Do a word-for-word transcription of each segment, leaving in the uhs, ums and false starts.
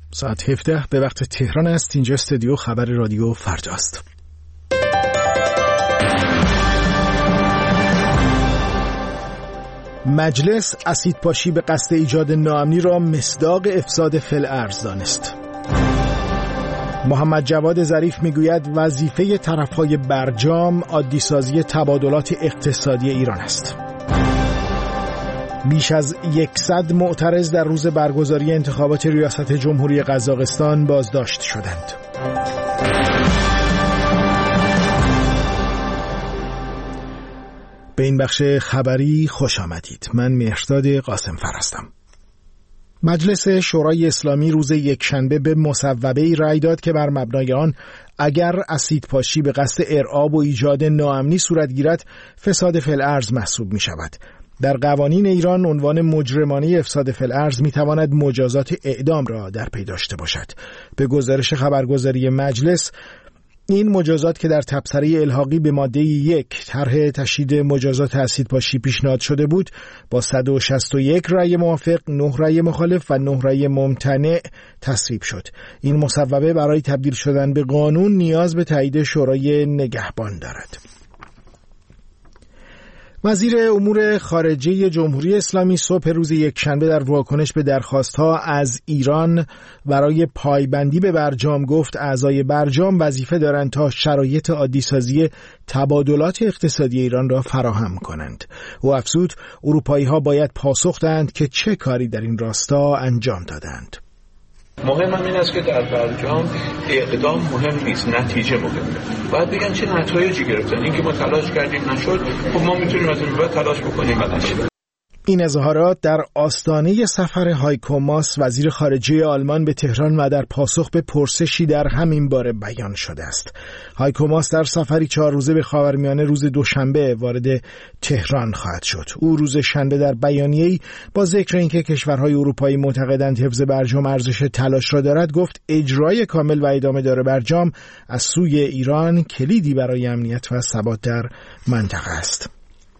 ساعت هفده به وقت تهران است. اینجا استودیو خبر رادیو فرداست. مجلس اسیدپاشی به قصد ایجاد ناامنی را مصداق افساد فی‌الارض دانست. محمد جواد ظریف میگوید وظیفه طرفهای برجام عادی‌سازی تبادلات اقتصادی ایران است. بیش از صد معترض در روز برگزاری انتخابات ریاست جمهوری قزاقستان بازداشت شدند. به این بخش خبری خوش آمدید. من مهرداد قاسمفر هستم. مجلس شورای اسلامی روز یکشنبه به مصوبه‌ای رأی داد که بر مبنای آن اگر اسیدپاشی به قصد ارعاب و ایجاد ناامنی صورت گیرد فساد فی‌الارض محسوب می شود. در قوانین ایران عنوان مجرمانه افساد فی‌الارض می تواند مجازات اعدام را در پی داشته باشد. به گزارش خبرگزاری مجلس این مجازات که در تبصره الحاقی به ماده یک طرح تشدید مجازات اسیدپاشی پیشنهاد شده بود با صد و شصت و یک رأی موافق، نه رأی مخالف و نه رأی ممتنع تصویب شد. این مصوبه برای تبدیل شدن به قانون نیاز به تایید شورای نگهبان دارد. وزیر امور خارجه جمهوری اسلامی صبح روز یکشنبه در واکنش به درخواست‌ها از ایران برای پایبندی به برجام گفت اعضای برجام وظیفه دارند تا شرایط عادی‌سازی تبادلات اقتصادی ایران را فراهم کنند. او افزود اروپایی‌ها باید پاسخ دهند که چه کاری در این راستا انجام دادند. مهم این است که در برجام اقدام مهم نیست، نتیجه مهمه. باید بگن چه نتایجی گرفتن. این که ما تلاش کردیم نشد، خب ما میتونیم از این بعد تلاش بکنیم و نشه. این اظهارات در آستانه سفر هایکو ماس وزیر خارجه آلمان به تهران و در پاسخ به پرسشی در همین باره بیان شده است. هایکو ماس در سفری چهار روزه به خاورمیانه روز دوشنبه وارد تهران خواهد شد. او روز شنبه در بیانیه‌ای با ذکر اینکه کشورهای اروپایی معتقدند حفظ برجام ارزش تلاش را دارد گفت اجرای کامل و ادامه دار برجام از سوی ایران کلیدی برای امنیت و ثبات در منطقه است.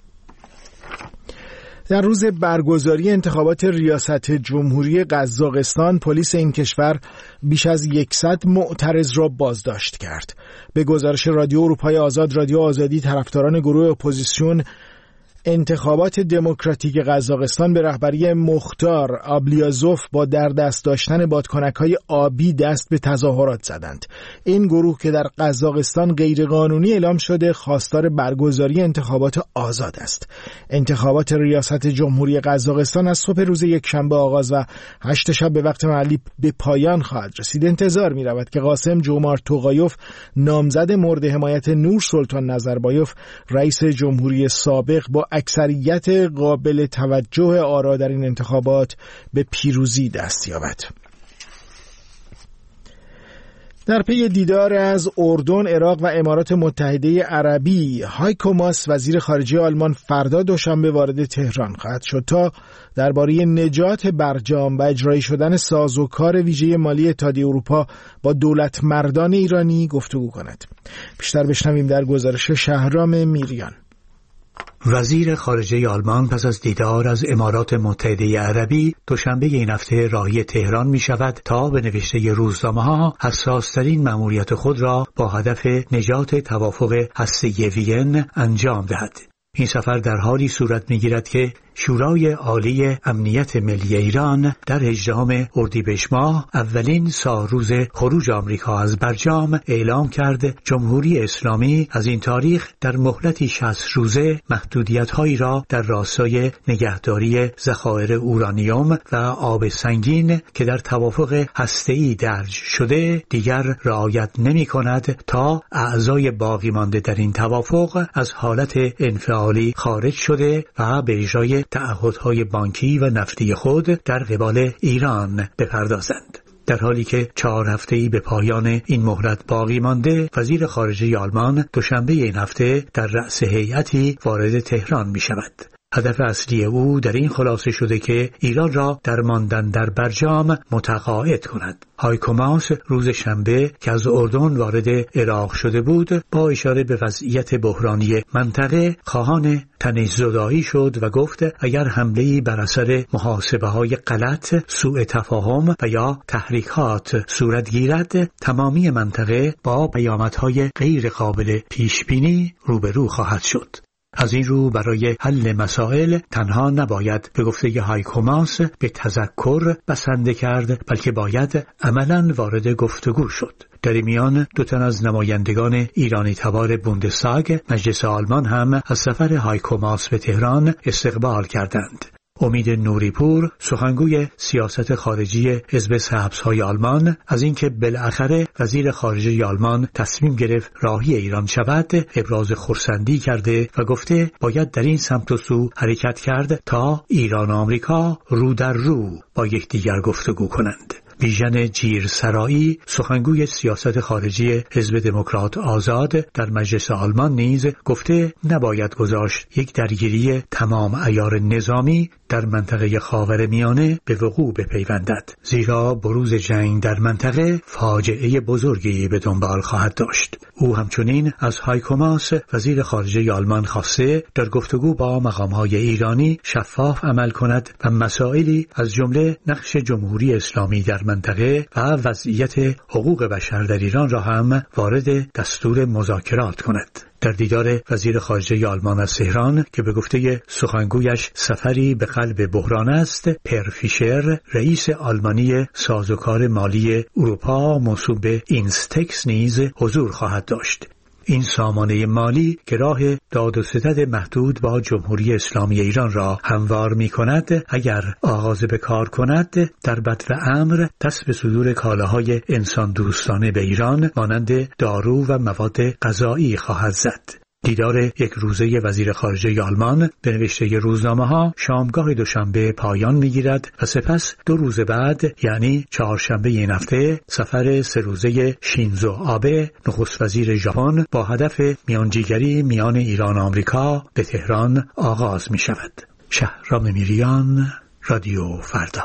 در روز برگزاری انتخابات ریاست جمهوری قزاقستان پلیس این کشور بیش از صد معترض را بازداشت کرد. به گزارش رادیو اروپای آزاد، رادیو آزادی طرفداران گروه اپوزیسیون انتخابات دموکراتیک قزاقستان به رهبری مختار آبلیازوف با در دست داشتن بادکنک‌های آبی دست به تظاهرات زدند. این گروه که در قزاقستان غیرقانونی اعلام شده خواستار برگزاری انتخابات آزاد است. انتخابات ریاست جمهوری قزاقستان از صبح روز یکشنبه آغاز و هشت شب به وقت محلی به پایان خواهد رسید. انتظار می رود که قاسم جومارت توقایوف نامزد مورد حمایت نور سلطان نظربایوف رئیس جمهوری سابق با اکثریت قابل توجه آرا در این انتخابات به پیروزی دست یابد. در پی دیدار از اردن، عراق و امارات متحده عربی، هایکو ماس وزیر خارجه آلمان فردا دوشنبه وارد تهران خواهد شد تا درباره نجات برجام و اجرایی شدن سازوکار ویژه مالی اتحادیه اروپا با دولت مردان ایرانی گفتگو کند. بیشتر بشنویم در گزارش شهرام میریان. وزیر خارجه آلمان پس از دیدار از امارات متحده عربی دوشنبه این هفته راهی تهران می شود تا به نوشته روزنامه‌ها حساس‌ترین مأموریت خود را با هدف نجات توافق هسته‌ای وین انجام دهد. این سفر در حالی صورت می گیرد که شورای عالی امنیت ملی ایران در هجدهم اردیبهشت ماه اولین سالروز خروج آمریکا از برجام اعلام کرد جمهوری اسلامی از این تاریخ در مهلتی شصت روزه محدودیت‌هایی را در راستای نگهداری ذخایر اورانیوم و آب سنگین که در توافق هسته‌ای درج شده دیگر رعایت نمی‌کند تا اعضای باقی مانده در این توافق از حالت انفعالی خارج شده و به اجرای تعهدهای بانکی و نفتی خود در قبال ایران بپردازند. در حالی که چهار هفته‌ای به پایان این مهلت باقی مانده، وزیر خارجه آلمان دوشنبه این هفته در رأس هیئتی وارد تهران می شود. هدف اصلی او در این خلاصه شده که ایران را در ماندن در برجام متقاعد کند. هایکو ماس روز شنبه که از اردن وارد عراق شده بود با اشاره به وضعیت بحرانی منطقه خواهان تنش‌زدایی شد و گفت اگر حمله‌ای بر اثر محاسبه‌های غلط، سوء تفاهم و یا تحریکات صورت گیرد، تمامی منطقه با پیامدهای غیر قابل پیشبینی روبرو خواهد شد. از این رو برای حل مسائل تنها نباید به گفته هایکو ماس به تذکر بسنده کرد، بلکه باید عملاً وارد گفتگو شد. در این میان دو تن از نمایندگان ایرانی تبار بوندستاگ مجلس آلمان هم از سفر هایکو ماس به تهران استقبال کردند. امید نوریپور سخنگوی سیاست خارجی حزب سبزهای آلمان از اینکه بالاخره وزیر خارجه آلمان تصمیم گرفت راهی ایران شود ابراز خرسندی کرده و گفته باید در این سمت و سو حرکت کرد تا ایران و آمریکا رو در رو با یکدیگر گفتگو کنند. بیژن جیرسرایی سخنگوی سیاست خارجی حزب دموکرات آزاد در مجلس آلمان نیز گفته نباید گذاشت یک درگیری تمام عیار نظامی در منطقه خاورمیانه به وقوع بپیوندد، زیرا بروز جنگ در منطقه فاجعه بزرگی به دنبال خواهد داشت. او همچنین از هایکو ماس وزیر خارجه آلمان خواسته در گفتگو با مقام‌های ایرانی شفاف عمل کند و مسائلی از جمله نقش جمهوری اسلامی در منطقه و وضعیت حقوق بشر در ایران را هم وارد دستور مذاکرات کند. در دیدار وزیر خارجه آلمان از تهران که به گفته سخنگویش سفری به قلب بحران است، پر فیشر رئیس آلمانی سازوکار مالی اروپا موسوم به اینستکس نیز حضور خواهد داشت. این سامانه مالی که راه داد و ستد محدود با جمهوری اسلامی ایران را هموار می کند، اگر آغاز به کار کند در بدو امر دست به صدور کالاهای انسان دوستانه به ایران مانند دارو و مواد غذایی خواهد زد. دیدار یک روزه وزیر خارجه آلمان به نوشته روزنامه‌ها شامگاه دوشنبه پایان می‌گیرد و سپس دو روز بعد یعنی چهارشنبه این هفته سفر سه روزه شینزو آبه نخست وزیر ژاپن با هدف میانجیگری میان ایران و آمریکا به تهران آغاز می‌شود. شهرام میریان، رادیو فردا.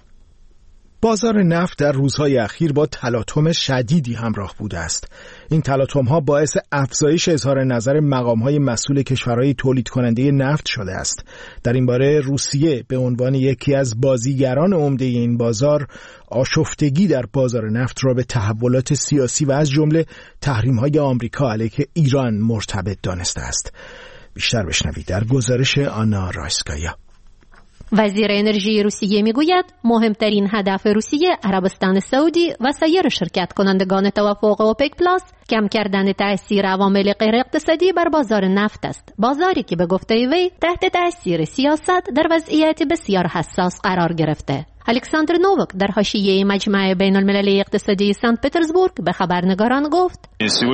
بازار نفت در روزهای اخیر با تلاطم شدیدی همراه بوده است. این تلاطم‌ها باعث افزایش اظهار نظر مقام‌های مسئول کشورهای تولید کننده نفت شده است. در این باره روسیه به عنوان یکی از بازیگران عمده این بازار آشفتگی در بازار نفت را به تحولات سیاسی و از جمله تحریم‌های آمریکا علیه ایران مرتبط دانسته است. بیشتر بشنوید در گزارش آنا رایسکایا. وزیر انرژی روسیه میگوید مهمترین هدف روسیه عربستان سعودی و سایر شرکت کنندگان توافق اوپک پلاس کم کردن تأثیر عوامل غیر اقتصادی بر بازار نفت است، بازاری که به گفته وی تحت تأثیر سیاست در وضعیت بسیار حساس قرار گرفته. الکساندر نووک در حاشیه مجمع بین المللی اقتصادی سنت پترزبورگ به خبرنگاران گفت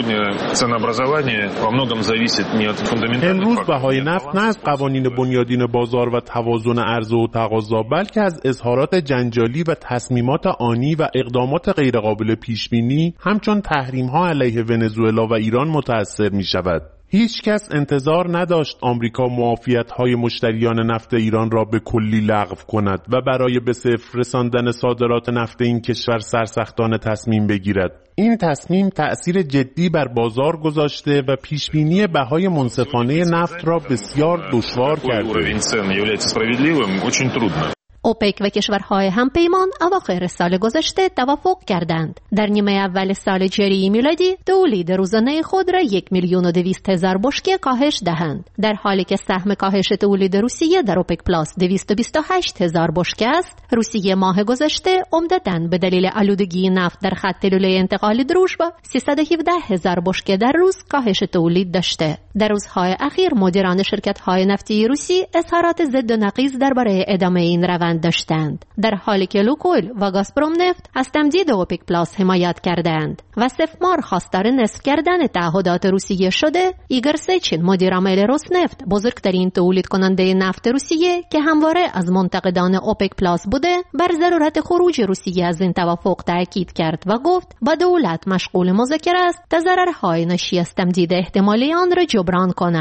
امروز بهای نفت نه از قوانین بنیادین بازار و توازن عرضه و تقاضا، بلکه از اظهارات جنجالی و تصمیمات آنی و اقدامات غیرقابل پیشبینی همچون تحریم‌ها علیه ونزوئلا و ایران متأثر می‌شود. هیچ کس انتظار نداشت آمریکا معافیت‌های مشتریان نفت ایران را به کلی لغو کند و برای به صفر رساندن صادرات نفت این کشور سرسختانه تصمیم بگیرد. این تصمیم تأثیر جدی بر بازار گذاشته و پیشبینی بهای منصفانه نفت را بسیار دشوار کرده. اوپک و کشورهای همپیمان اواخر سال گذشته توافق کردند در نیمه اول سال جاری میلادی تولید روزانه خود را یک میلیون و دویست هزار بشکه کاهش دهند، در حالی که سهم کاهش تولید روسیه در اوپک پلاس دویست و بیست و هشت هزار بشکه است. روسیه ماه گذشته عمدتاً به دلیل آلودگی نفت در خط لوله انتقال دروژبا سیصد و هفده هزار بشکه در روز کاهش تولید داشته. در روزهای اخیر مدیران شرکت‌های نفتی روسی اظهارات ضد و نقیض درباره ادامه این روند داشتند، در حالی که لوکویل و گازپروم نفت از تمدید اوپک پلاس حمایت کردند و سفمار خواستار نصف کردن تعهدات روسیه شده. ایگور سیچین مدیر عامل روسنفت، بزرگترین تولید کننده نفت روسیه که همواره از منتقدان اوپک پلاس بوده، بر ضرورت خروج روسیه از این توافق تاکید کرد و گفت با دولت مشغول مذاکره است تا ضررهای ناشی از تمدید احتمالی آن را جبران کنند.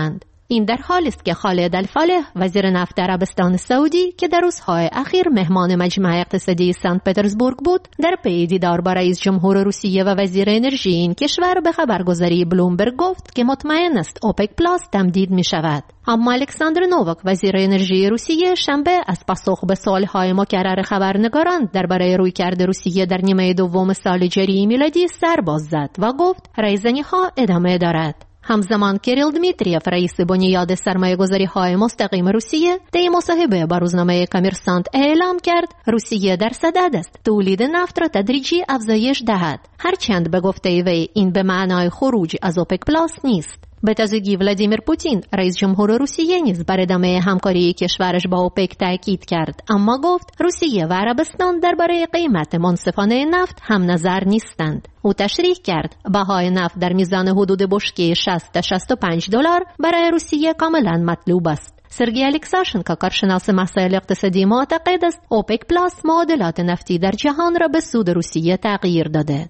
این در حالی است که خالد الفالح وزیر نفت عربستان سعودی که در روزهای اخیر مهمان مجمع اقتصادی سنت پترزبورگ بود، در پی دیدار با رئیس جمهور روسیه و وزیر انرژی این کشور به خبرگزاری بلومبرگ گفت که مطمئن است اوپک پلاس تمدید می شود. اما الکساندر نوواک وزیر انرژی روسیه شنبه از پاسخ به سوالهای مکرر خبرنگاران درباره رویکرد روسیه در نیمه دوم سال جاری میلادی سر باز زد و گفت رایزنی‌ها ادامه دارد. همزمان کریل دمیتریف رئیس بنیاد سرمایه‌گذاری های مستقیم روسیه در مصاحبه با روزنامه کامرسانت اعلام کرد روسیه در صدد است تولید نفت را تدریجی افزایش دهد، هرچند به گفته وی این به معنای خروج از اوپک پلاس نیست. به تازگی ولادیمیر پوتین رئیس جمهور روسیه نیز بر ادامه همکاری کشورش با اوپک تاکید کرد، اما گفت روسیه و عربستان درباره قیمت منصفانه نفت هم نظر نیستند. او تشریح کرد بهای نفت در میزان حدود بشکه شصت تا شصت و پنج دلار برای روسیه کاملا مطلوب است. سرگئی الکساشنکو کارشناس مسائل اقتصادی معتقد است اوپک پلاس معادلات نفتی در جهان را به سود روسیه تغییر داده.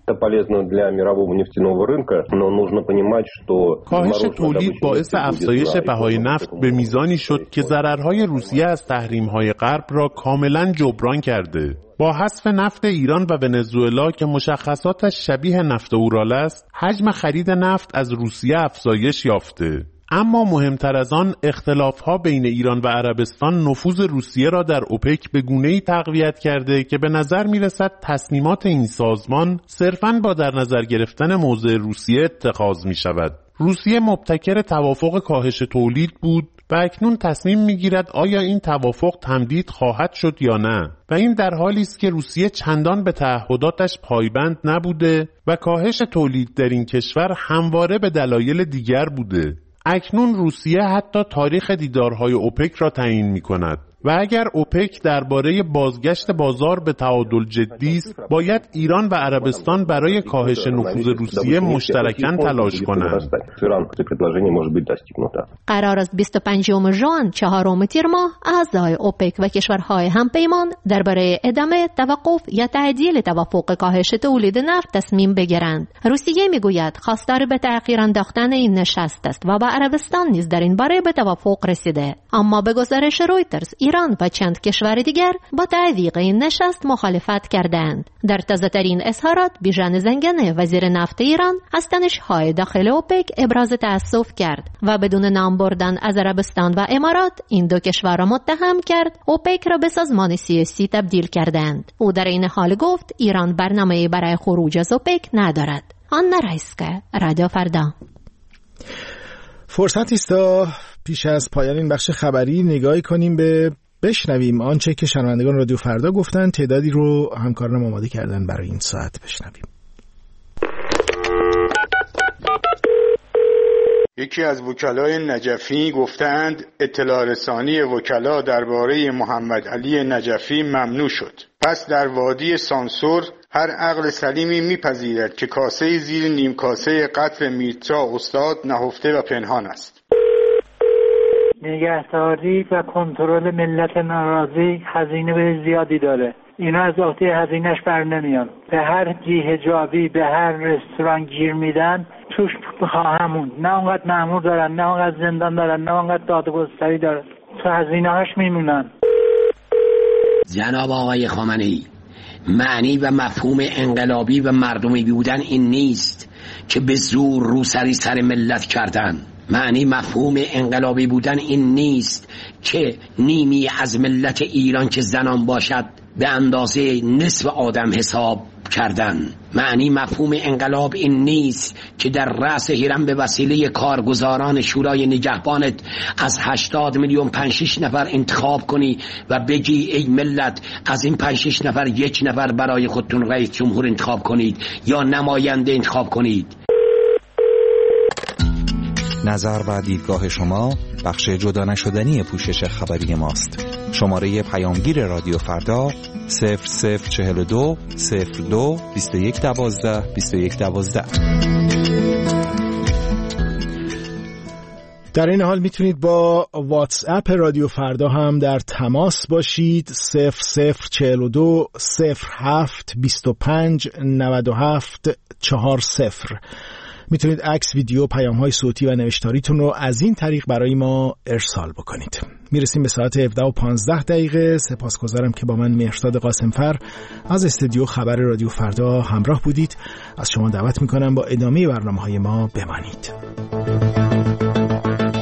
کاهش تولید باعث افزایش بهای نفت به میزانی شد که ضررهای روسیه از تحریم‌های غرب را کاملا جبران کرده. با حذف نفت ایران و ونزوئلا که مشخصاتش شبیه نفت اورال است، حجم خرید نفت از روسیه افزایش یافته. اما مهمتر از آن اختلاف‌ها بین ایران و عربستان نفوذ روسیه را در اوپک به گونه‌ای تقویت کرده که به نظر می‌رسد تصمیمات این سازمان صرفاً با در نظر گرفتن موضع روسیه اتخاذ می‌شود. روسیه مبتکر توافق کاهش تولید بود و اکنون تصمیم می‌گیرد آیا این توافق تمدید خواهد شد یا نه، و این در حالی است که روسیه چندان به تعهداتش پایبند نبوده و کاهش تولید در این کشور همواره به دلایل دیگر بوده. اکنون روسیه حتی تاریخ دیدارهای اوپک را تعیین می کند و اگر اوپک درباره بازگشت بازار به تعادل جدی است، باید ایران و عربستان برای کاهش نفوذ روسیه مشترکاً تلاش کنند. قرار است بیست و پنجم ژوئن چهارم تیر ماه اعضای اوپک و کشورهای همپیمان درباره ادامه، توقف یا تعدیل توافق کاهش تولید نفت تصمیم بگیرند. روسیه میگوید خواستار به تأخیر انداختن این نشست است و با عربستان نیز در این باره به توافق رسیده. اما به گزارش رویترز ایران و چند کشور دیگر با تعویق این نشست مخالفت کردند. در تازه‌ترین اظهارات بیژن زنگنه وزیر نفت ایران از تنش‌های داخل اوپک ابراز تأسف کرد و بدون نام بردن از عربستان و امارات این دو کشور را متهم کرد اوپک را به سازمان سیاسی تبدیل کردند. او در این حال گفت ایران برنامه‌ای برای خروج از اوپک ندارد. آنا رایسکا، رادیو فردا. فرصتی است تا پیش از پایان این بخش خبری نگاهی کنیم به بشنویم آنچه که شنوندگان رادیو فردا گفتن. تعدادی رو همکارانم آماده کردن برای این ساعت. بشنویم. یکی از وکلای نجفی گفتند اطلاع رسانی وکلا درباره محمد علی نجفی ممنوع شد. پس در وادی سانسور هر عقل سلیمی میپذیرد که کاسه زیر نیم کاسه قتل میرزا استاد نهفته و پنهان است. نگهداری و کنترل ملت ناراضی هزینه به زیادی داره. اینا از عهده هزینه‌اش بر نمیان. به هر جیه جابی به هر رستوران گیر میدن توش خواهمون. نه اونقدر مأمور دارن، نه اونقدر زندان دارن، نه اونقدر دادگستری دارن. تو هزینه‌هاش میمونن. جناب آقای خامنه‌ای، معنی و مفهوم انقلابی و مردمی بودن این نیست که به زور روسری سر ملت کردن. معنی مفهوم انقلابی بودن این نیست که نیمی از ملت ایران که زنان باشد به اندازه نصف آدم حساب کردن. معنی مفهوم انقلاب این نیست که در رأس هرم به وسیله کارگزاران شورای نگهبانت از هشتاد میلیون پنج شش نفر انتخاب کنی و بگی ای ملت از این پنج شش نفر یک نفر برای خودتون رئیس جمهور انتخاب کنید یا نماینده انتخاب کنید. نظر و دیدگاه شما بخش جدا نشدنی پوشش خبری ماست. شماره پیامگیر رادیو فردا صفر صفر چهل و دو صفر دو بیست و یک دوازده بیست و یک دوازده. در این حال میتونید با واتس اپ رادیو فردا هم در تماس باشید. صفر صفر چهل و دو صفر هفت بیست و پنج نود و هفت چهار صفر میتونید عکس، ویدیو، پیام‌های صوتی و نوشتاریتون رو از این طریق برای ما ارسال بکنید. میرسیم به ساعت هفده و پانزده دقیقه. سپاسگزارم که با من مهرداد قاسمفر از استودیو خبر رادیو فردا همراه بودید. از شما دعوت میکنم با ادامه برنامه‌های ما بمانید.